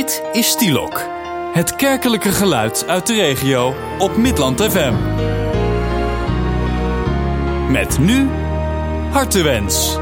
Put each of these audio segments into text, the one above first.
Dit is Stielok, het kerkelijke geluid uit de regio op Midland FM. Met nu Hartewens.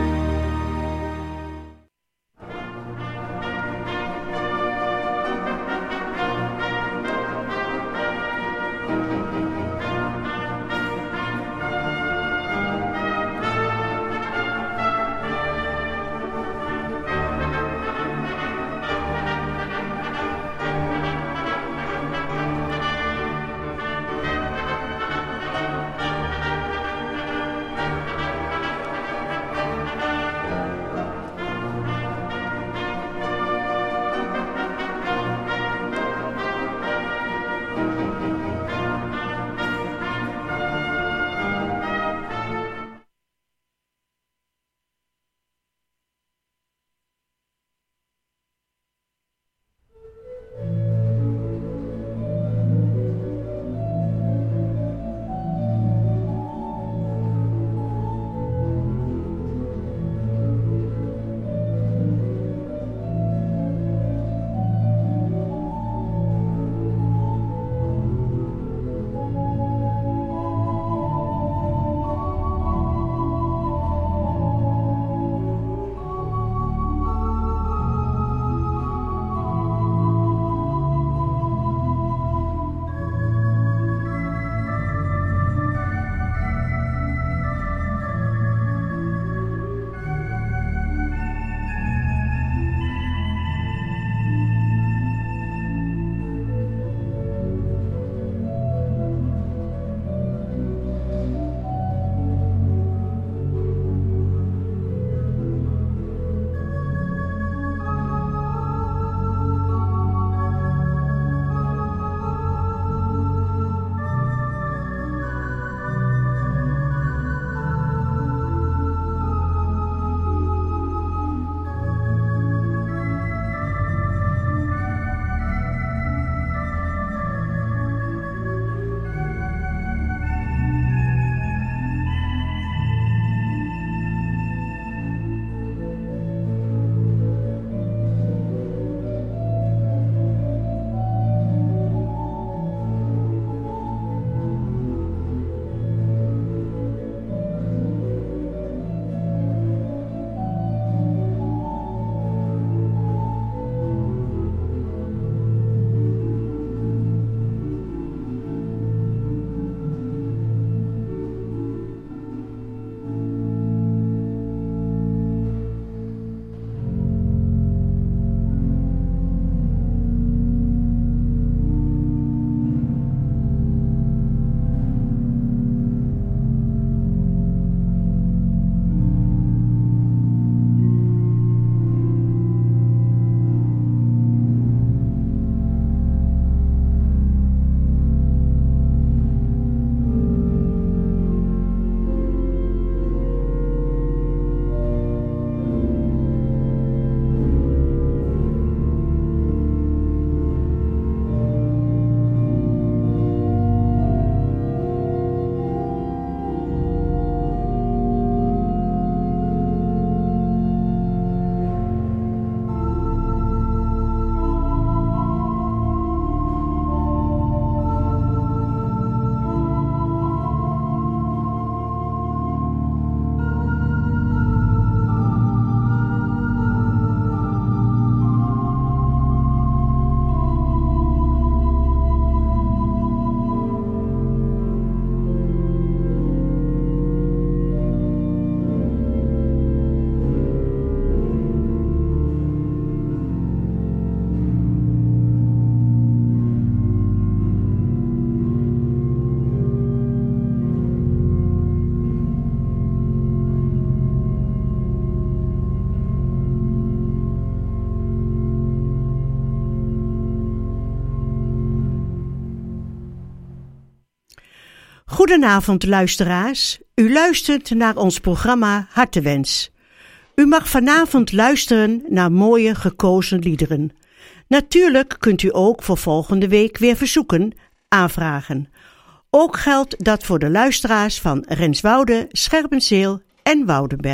Goedenavond luisteraars, u luistert naar ons programma Hartewens. U mag vanavond luisteren naar mooie gekozen liederen. Natuurlijk kunt u ook voor volgende week weer verzoeken aanvragen. Ook geldt dat voor de luisteraars van Renswoude, Scherpenzeel en Woudenberg.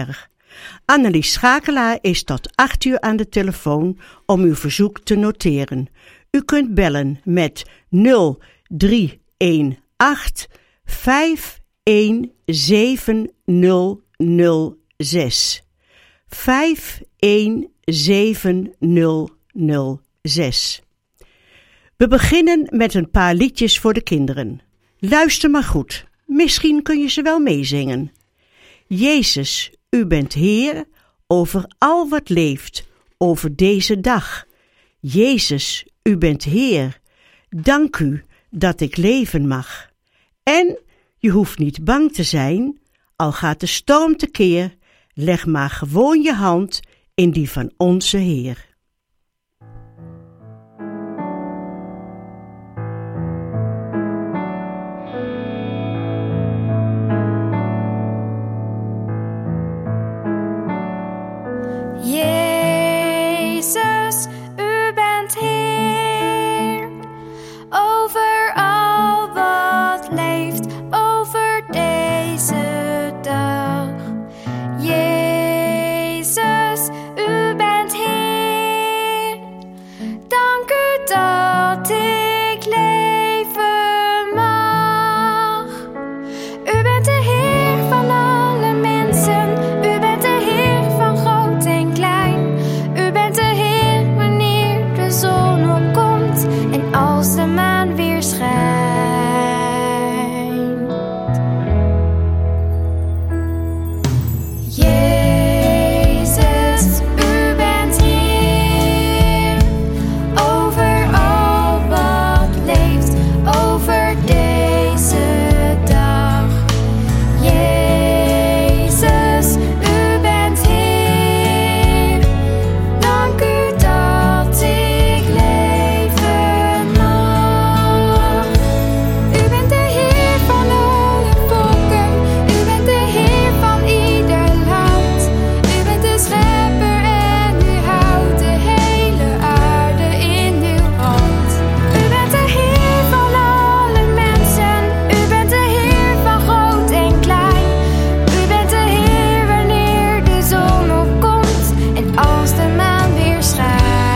Annelies Schakelaar is tot 8 uur aan de telefoon om uw verzoek te noteren. U kunt bellen met 0318 517006. 517006. We beginnen met een paar liedjes voor de kinderen. Luister maar goed, misschien kun je ze wel meezingen. Jezus, u bent Heer over al wat leeft, over deze dag. Jezus, u bent Heer, dank u dat ik leven mag. En je hoeft niet bang te zijn, al gaat de storm tekeer, leg maar gewoon je hand in die van onze Heer. Jezus, u bent Heer over al wat leeft, over deze dag. Jezus, u bent Heer, dank u dat ik leven mag. U bent de Heer van alle mensen, u bent de Heer van groot en klein. U bent de Heer wanneer de zon opkomt en als de maan weer schijnt. Jezus, u bent Heer over al wat leeft, over deze dag. Jezus, u bent Heer, dank u dat ik leven mag. U bent de Heer van alle volken, u bent de Heer van ieder land. U bent de schepper en u houdt de hele aarde in uw hand. U bent de Heer van alle mensen, u bent de Heer van groot en klein. U bent de Heer wanneer de zon opkomt en als de maan weer schijnt.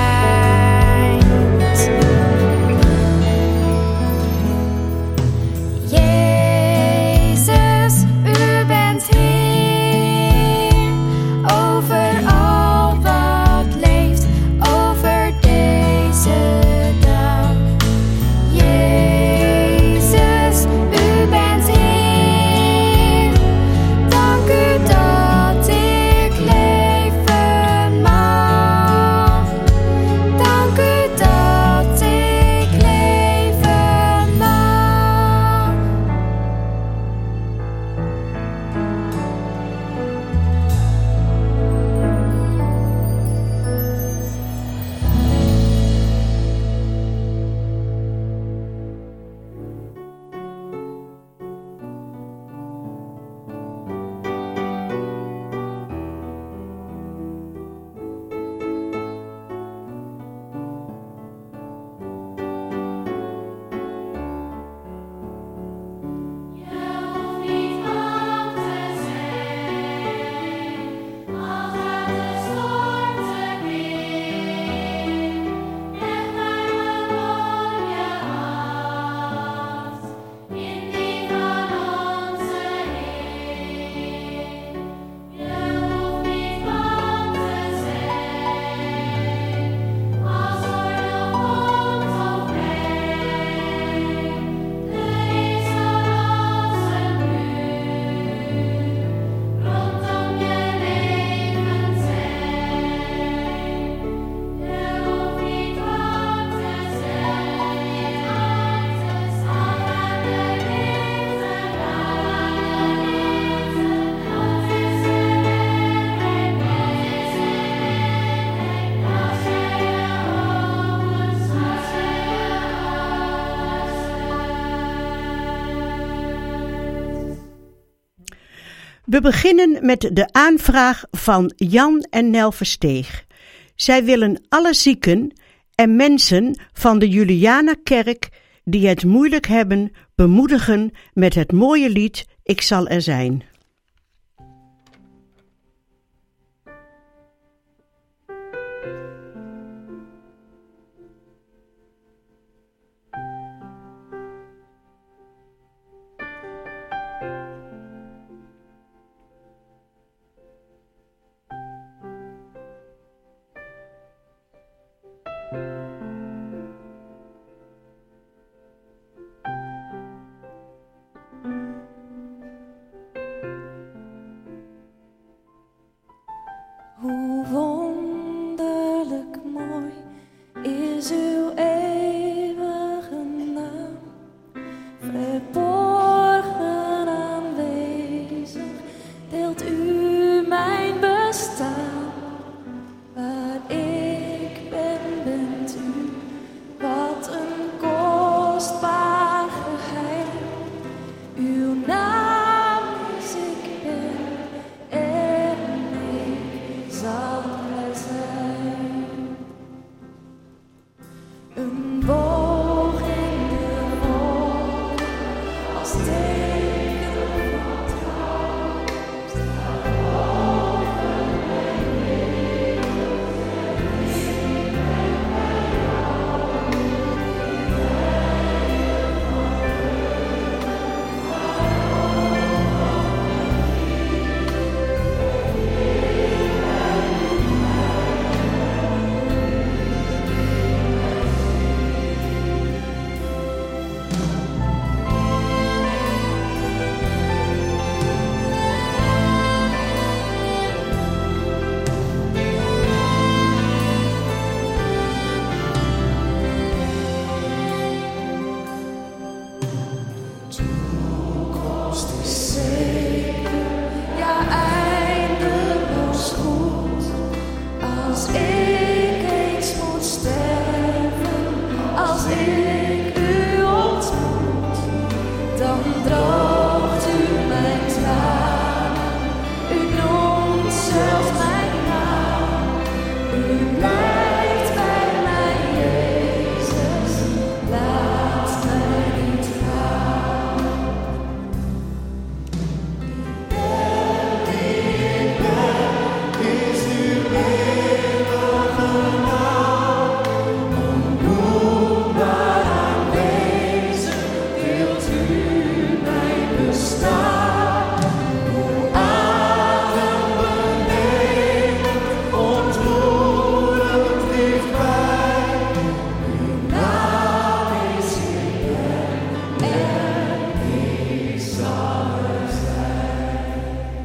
Jezus, u bent Heer over al wat leeft, over deze dag. Jezus, u bent Heer, dank u dat ik leven mag. Dank u dat ik leven mag. We beginnen met de aanvraag van Jan en Nel Versteeg. Zij willen alle zieken en mensen van de Julianakerk die het moeilijk hebben bemoedigen met het mooie lied Ik zal er zijn. Hoe wonderlijk mooi is uw eeuwige naam, verborgen aanwezig, deelt u mijn bestaan. Waar ik ben, bent u, wat een kostbaar geheim. Uw naam is ik ben en ik zal er zijn. Een boog in de wolk als teken van trouw staat boven mijn leven. Ik ben bij jou, toekomst is zeker, ja eindeloos goed. Als ik eens moet sterven, als ik u ontmoet, dan droogt u mijn tranen, u noemt zelfs mijn naam. U blijft bij mij, Jezus, laat mij niet gaan. Is uw eeuwige naam, onnoembaar aanwezig, deelt u mijn bestaan. Hoe adembenemend, ontroerend dichtbij. Uw naam is ik ben en ik zal er zijn.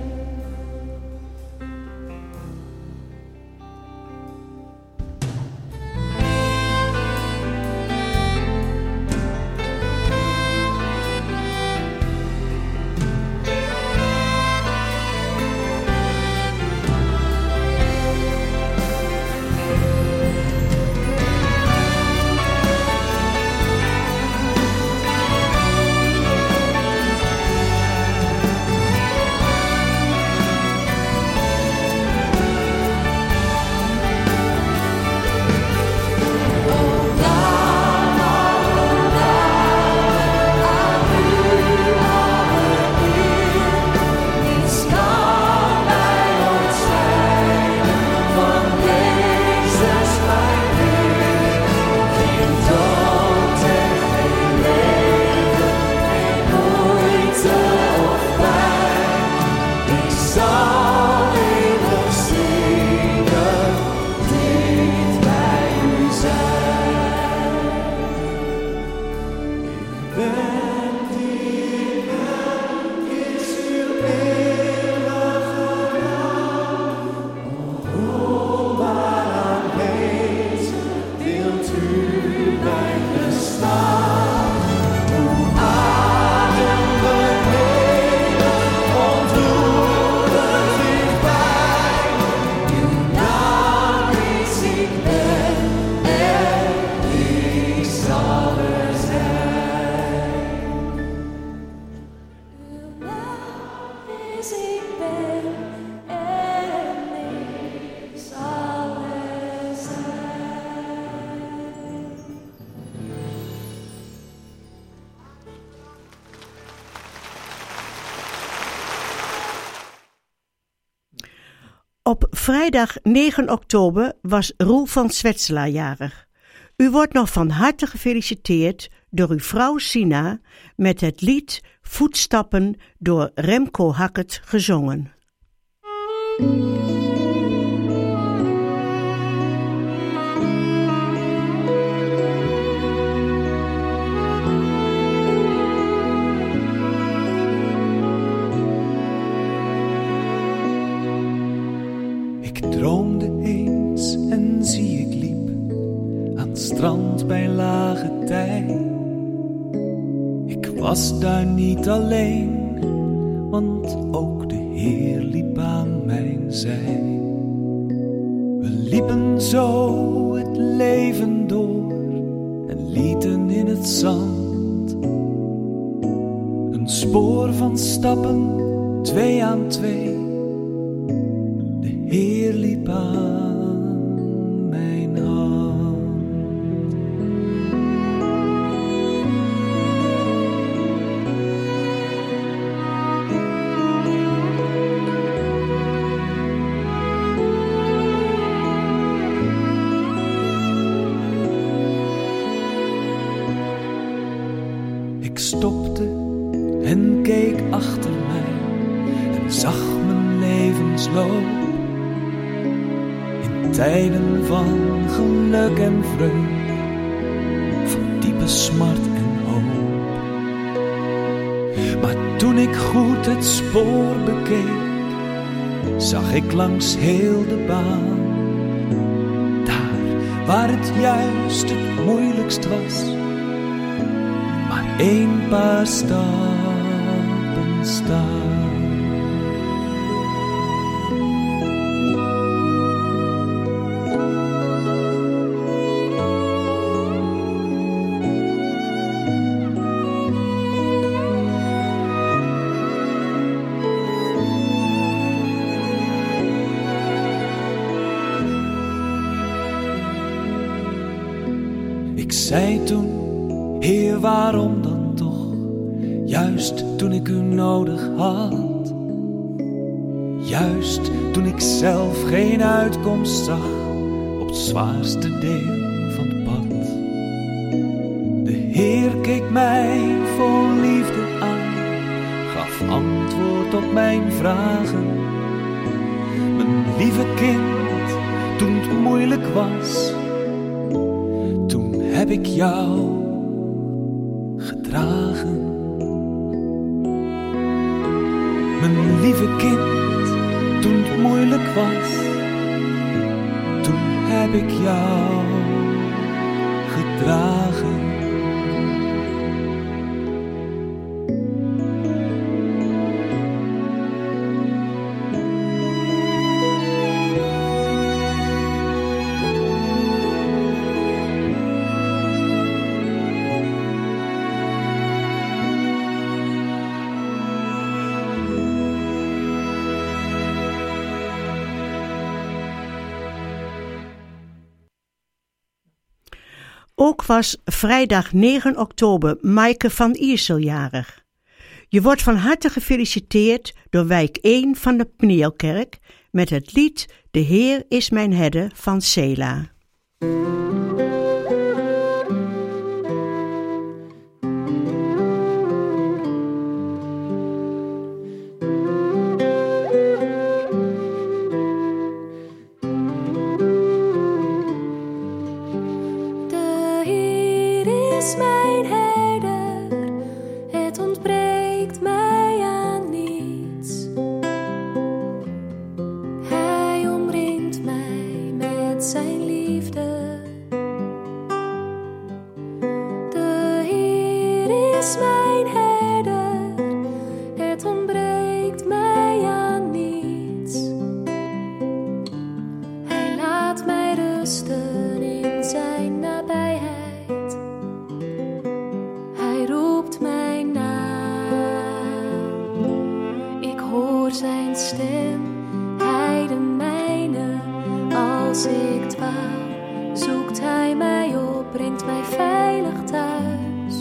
Op vrijdag 9 oktober was Roel van Zwetselaar jarig. U wordt nog van harte gefeliciteerd door uw vrouw Sina met het lied Voetstappen door Remco Hackert gezongen. strand bij lage tij. Ik was daar niet alleen, want ook de Heer liep aan mijn zij. We liepen zo het leven door en lieten in het zand een spoor van stappen, 2 aan 2. De Heer liep aan mijn hand. Ik stopte en keek achter mij en zag mijn levensloop. In tijden van geluk en vreugd, van diepe smart en hoop. Maar toen ik goed het spoor bekeek, zag ik langs heel de baan, daar waar het juist het moeilijkst was, maar 1 paar stappen staan. Ik zei toen, Heer, waarom dan toch? Juist toen ik u nodig had. Juist toen ik zelf geen uitkomst zag op het zwaarste deel van het pad. De Heer keek mij vol liefde aan, gaf antwoord op mijn vragen. Mijn lieve kind, toen het moeilijk was, heb ik jou gedragen. Mijn lieve kind, toen het moeilijk was, toen heb ik jou gedragen. Ook was vrijdag 9 oktober Maaike van Iersel jarig. Je wordt van harte gefeliciteerd door wijk 1 van de Pnieelkerk met het lied De Heer is mijn herder van Sela. Is mijn herder, het ontbreekt mij aan niets. Hij omringt mij met zijn liefde. De Heer is mijn herder, het ontbreekt mij aan niets. Hij laat mij rusten in zijn nabijheid. Zijn stem, hij de mijne. Als ik dwaal, zoekt hij mij op, brengt mij veilig thuis.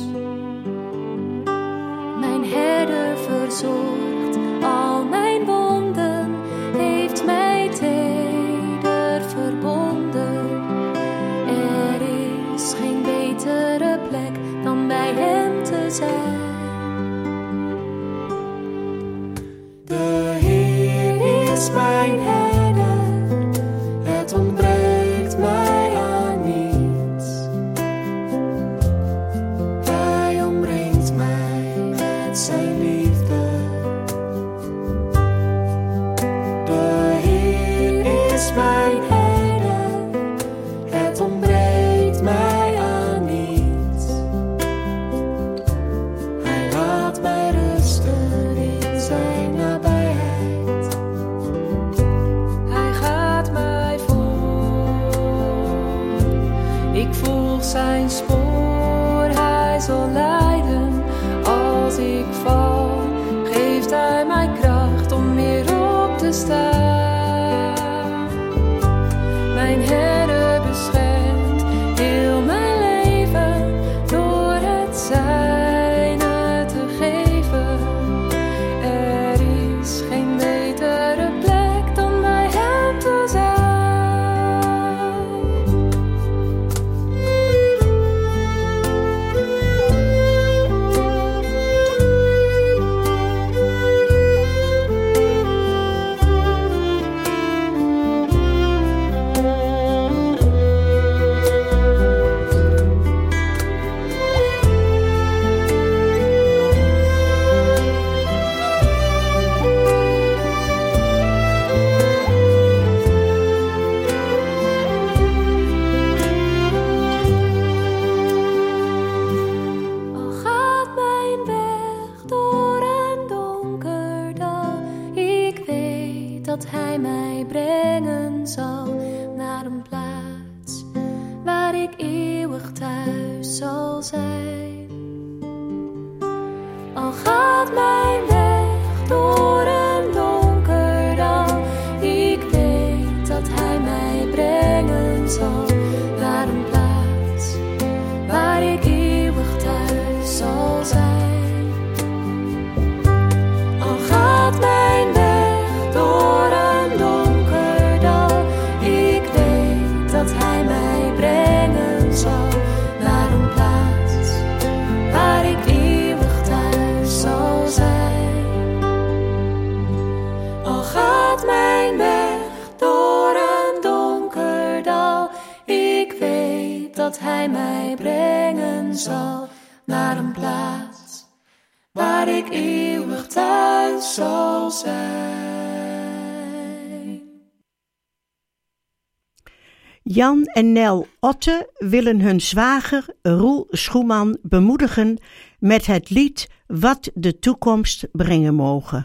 Mijn herder verzorgt al mijn wonden, heeft mij teder verbonden. Er is geen betere plek dan bij hem te zijn. Mijn herder, het ontbreekt mij aan niets. Hij omringt mij met zijn liefde. De Heer is mijn herder, het ontbreekt mij volg zijn spoor, hij zal leiden. Als ik val, geeft hij mij kracht om weer op te staan. Mijn Heere beschermt heel mijn leven door het zijne te geven. Er is geen betere plek dan bij hem te zijn. Al gaat mijn weg door een donker dal, ik weet dat hij mij brengen zal naar een plaats waar ik eeuwig thuis zal zijn. Al gaat mijn weg door een donker dal, ik weet dat hij mij brengen zal naar een plaats waar ik eeuwig thuis zal zijn. Al gaat mijn weg door een donker dal, ik weet dat hij mij brengen zal naar een plaats waar ik eeuwig thuis zal zijn. Al gaat mijn weg door een donker dal, ik weet dat hij mij brengen zal naar een plaats waar ik eeuwig thuis zal zijn. Jan en Nel Otte willen hun zwager Roel Schoeman bemoedigen met het lied Wat de toekomst brengen mogen.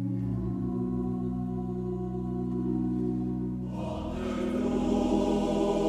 Wat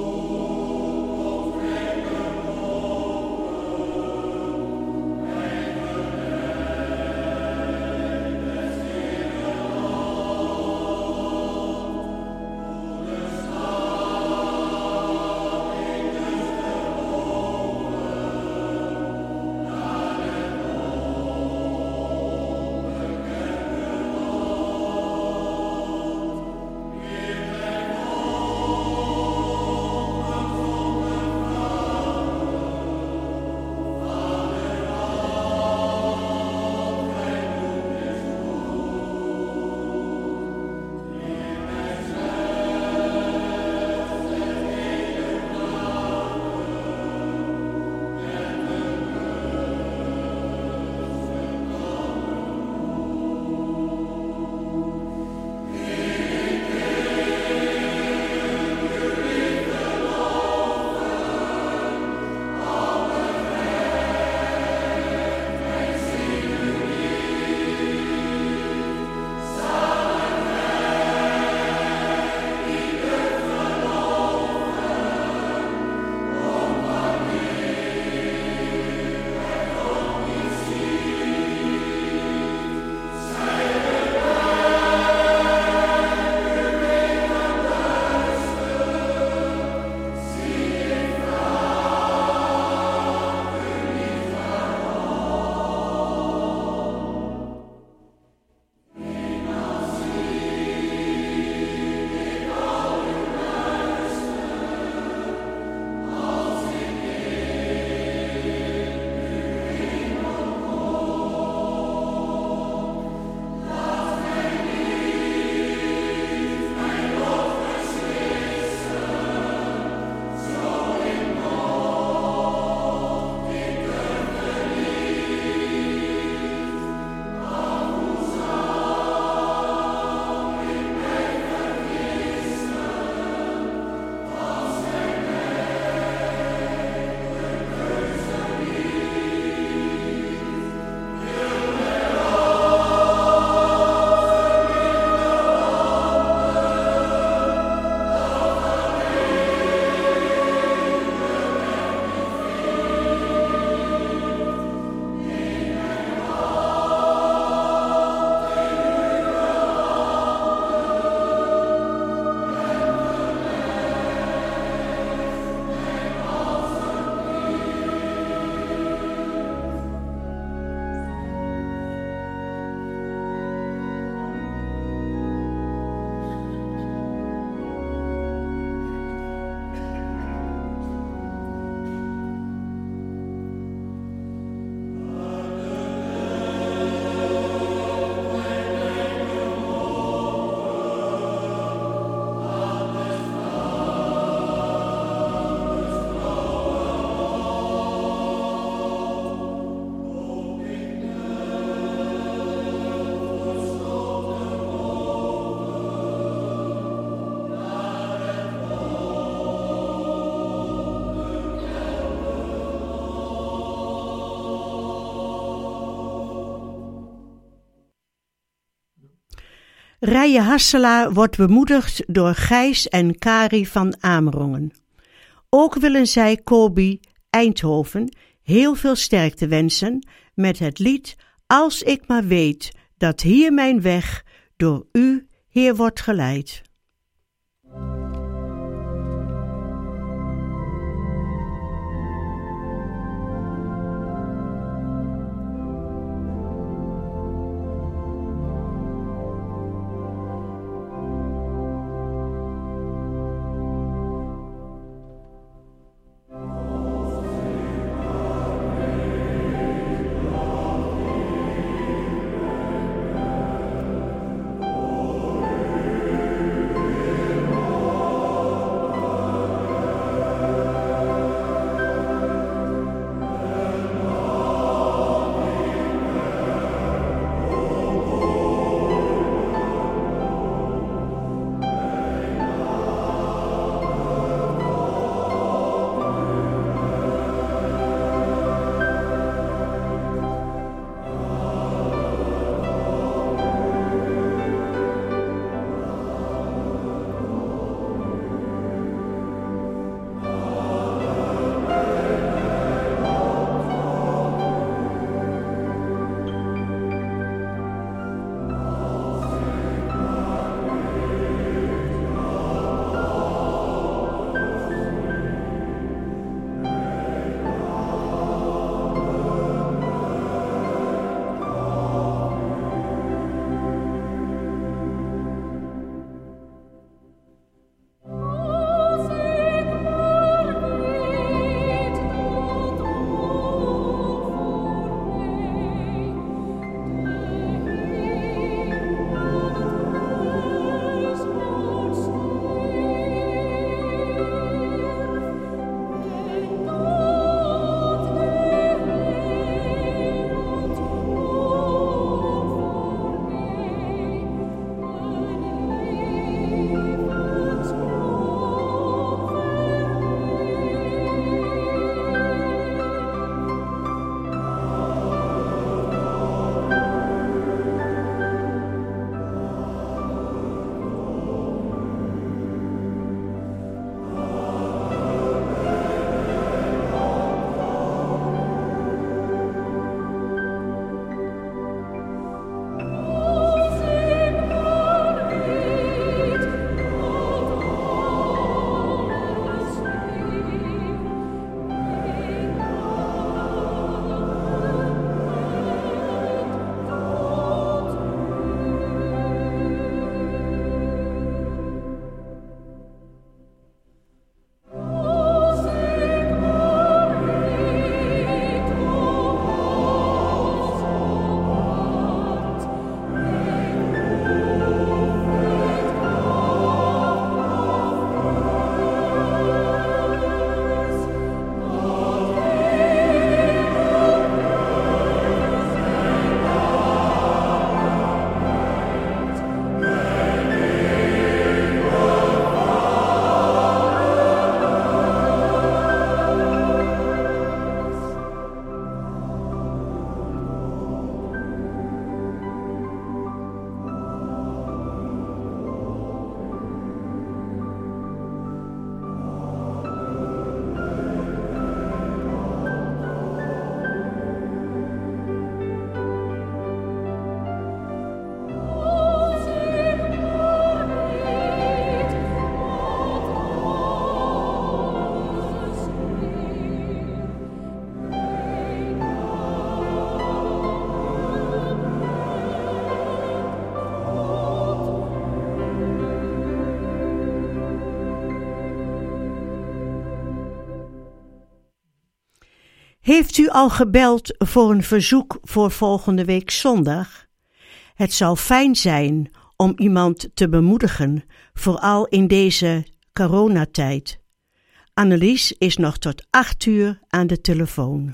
Rijen Hasselaar wordt bemoedigd door Gijs en Kari van Amerongen. Ook willen zij Kobi Eindhoven heel veel sterkte wensen met het lied Als ik maar weet dat hier mijn weg door u, Heer, wordt geleid. Heeft u al gebeld voor een verzoek voor volgende week zondag? Het zou fijn zijn om iemand te bemoedigen, vooral in deze coronatijd. Annelies is nog tot 8 uur aan de telefoon.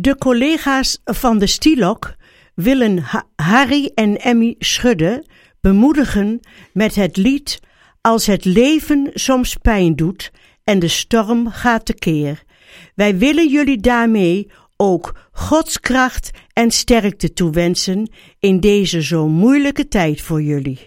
De collega's van de Stilok willen Harry en Emmy Schudde bemoedigen met het lied Als het leven soms pijn doet en de storm gaat tekeer. Wij willen jullie daarmee ook Gods kracht en sterkte toewensen in deze zo moeilijke tijd voor jullie.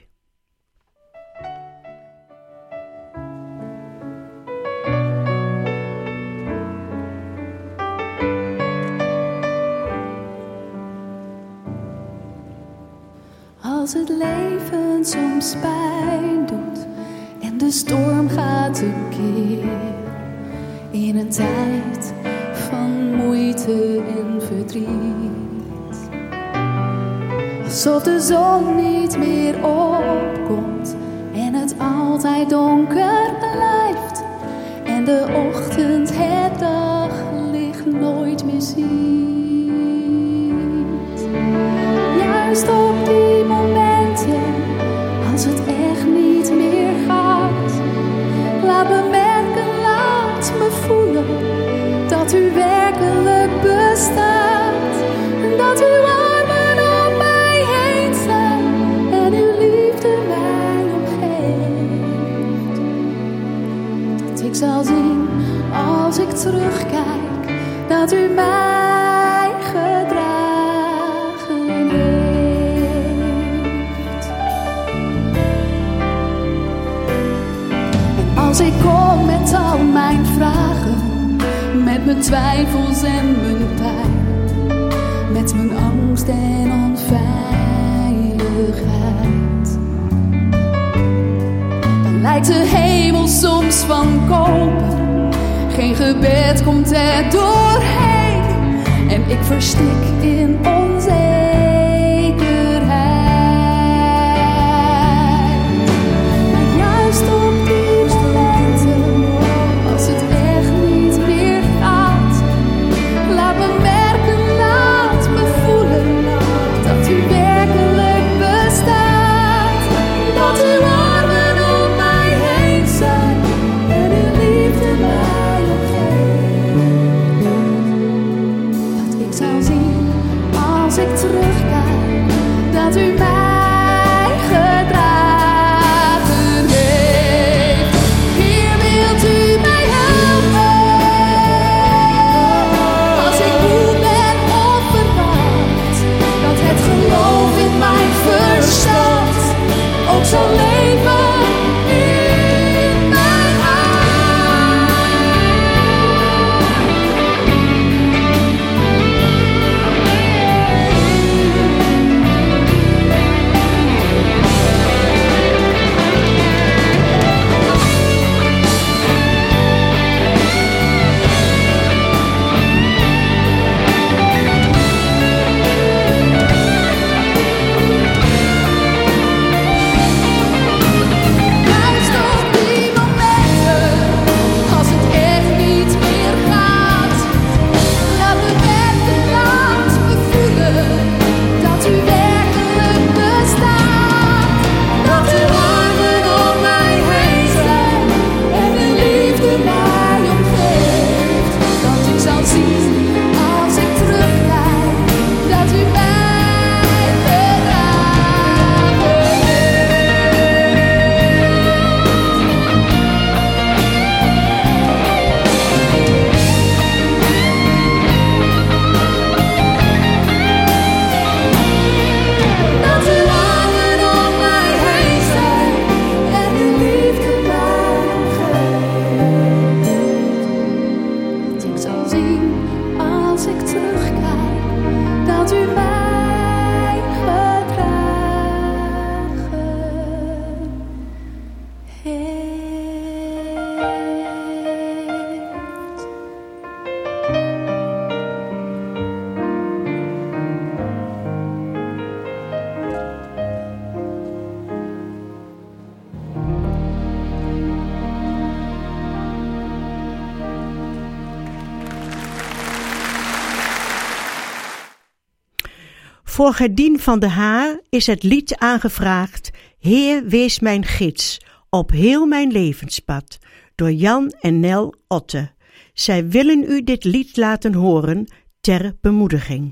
Als het leven soms pijn doet en de storm gaat tekeer, in een tijd van moeite en verdriet, alsof de zon niet meer opkomt en het altijd donker blijft en de ochtend het daglicht nooit meer ziet. Juist op die momenten, als het echt niet meer gaat, laat me merken, laat me voelen dat u werkelijk bestaat. En dat uw armen om mij heen zijn en uw liefde mij omgeeft. Dat ik zal zien als ik terugkijk, dat u mij gedragen heeft. En als ik kom met al mijn vragen, met mijn twijfels en mijn pijn, met mijn angst en onveiligheid, dan lijkt de hemel soms van koper, geen gebed komt er doorheen en ik verstik in onzekerheid. Maar juist op die momenten, als het echt niet meer gaat, laat me merken, laat me voelen dat u werkelijk bestaat. Dat uw armen om mij heen zijn en uw liefde mij omgeeft. Dat ik zal zien als ik terugkijk, dat u mij gedragen heeft. Hier wilt u mij helpen, als ik moe ben of verwacht, dat het geloof in mij verstaat, ook zal leven in mijn hart. Juist op die momenten, als het echt niet meer gaat, laat me merken, laat me voelen dat u werkelijk bestaat. Dat uw armen om mij heen zijn en uw liefde mij omgeeft. Dat ik zal zien als ik terugkijk, dat u mij gedragen Dat uw armen om mij heen zijn en uw liefde mij omgeeft. Dat ik zal zien als ik terugkijk, dat u mij gedragen heeft. Voor Gerdien van de Haar is het lied aangevraagd Heer, wees mijn gids op heel mijn levenspad, door Jan en Nel Otte. Zij willen u dit lied laten horen ter bemoediging.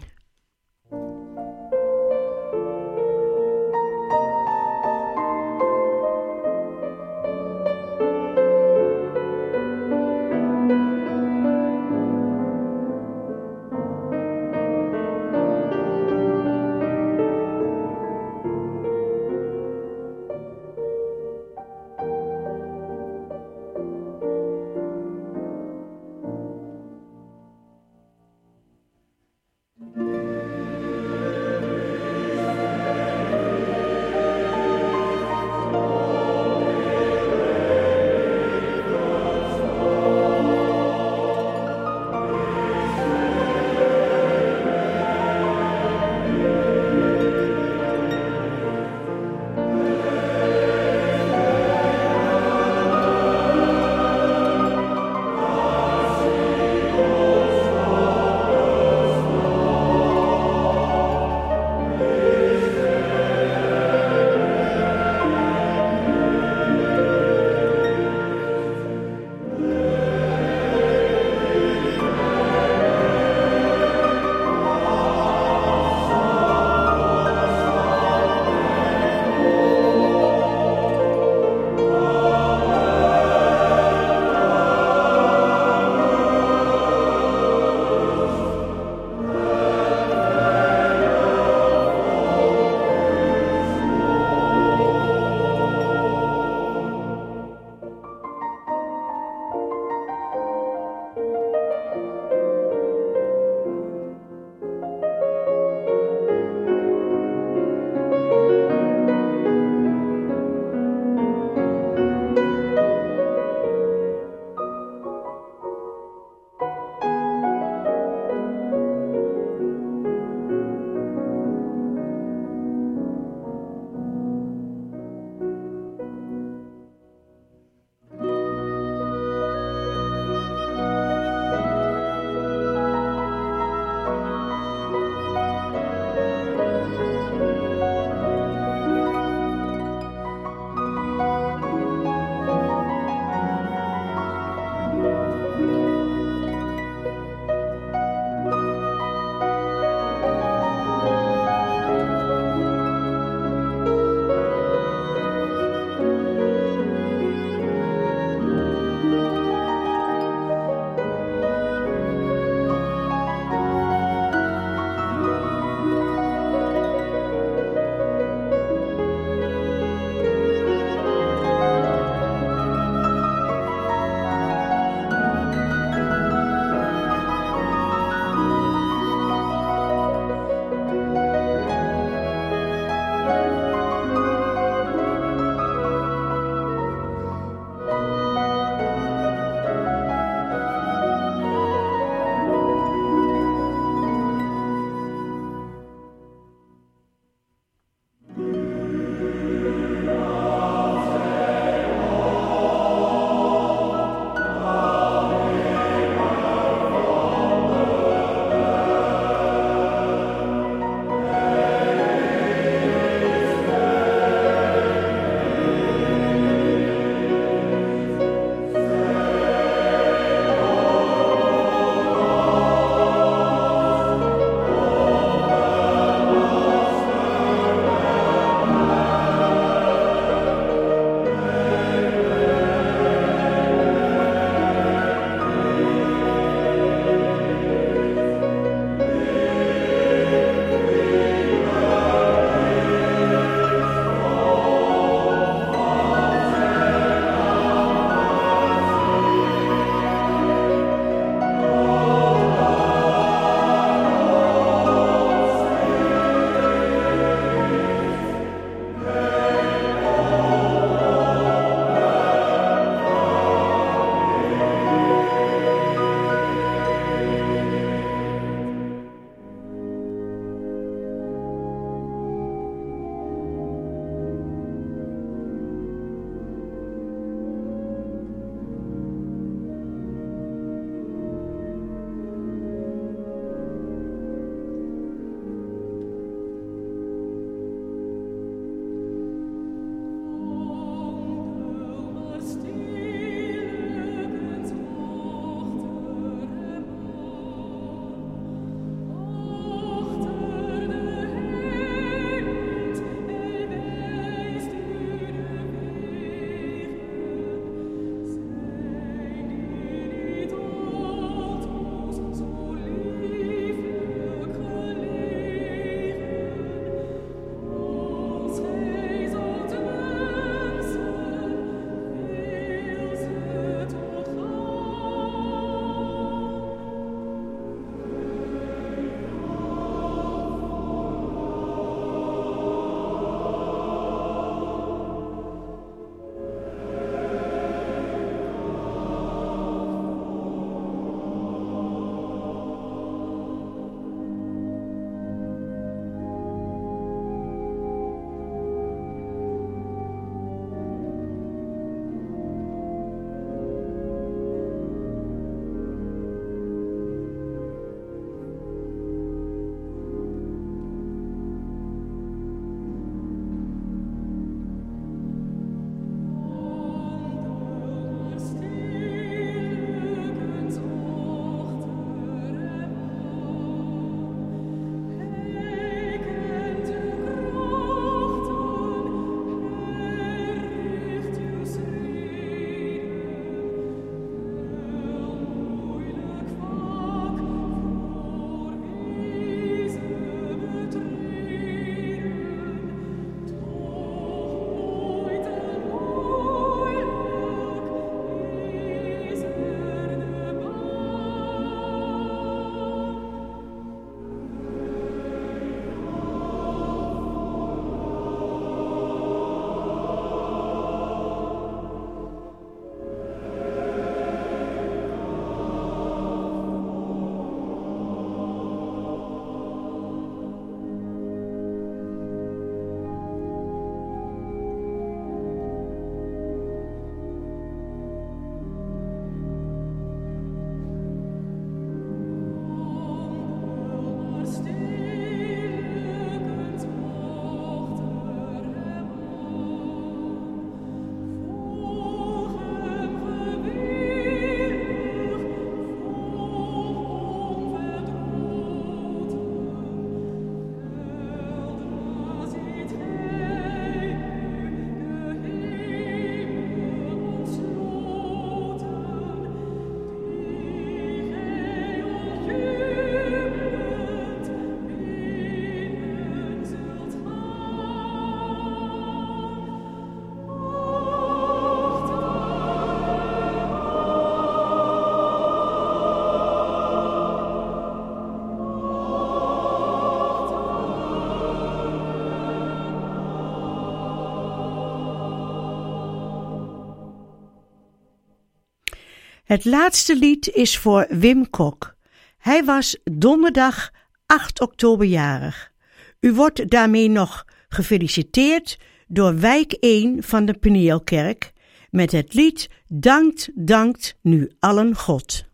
Het laatste lied is voor Wim Kok. Hij was donderdag 8 oktober jarig. U wordt daarmee nog gefeliciteerd door wijk 1 van de Peneelkerk met het lied Dankt nu allen God.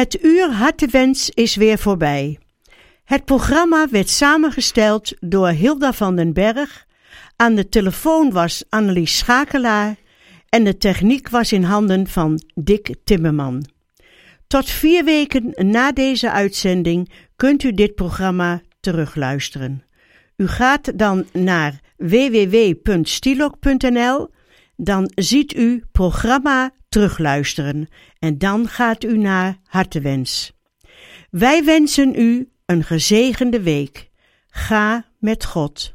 Het uur hartewens is weer voorbij. Het programma werd samengesteld door Hilda van den Berg. Aan de telefoon was Annelies Schakelaar en de techniek was in handen van Dick Timmerman. Tot 4 weken na deze uitzending kunt u dit programma terugluisteren. U gaat dan naar www.stilok.nl, dan ziet u programma terugluisteren en dan gaat u naar hartewens. Wij wensen u een gezegende week. Ga met God.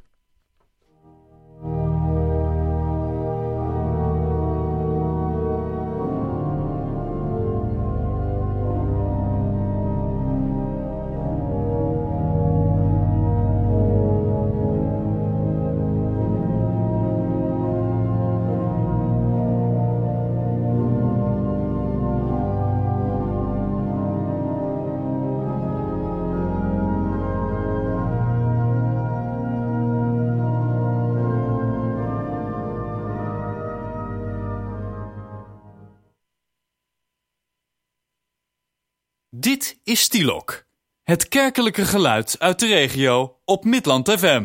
Dit is Stilok, het kerkelijke geluid uit de regio op Midland FM.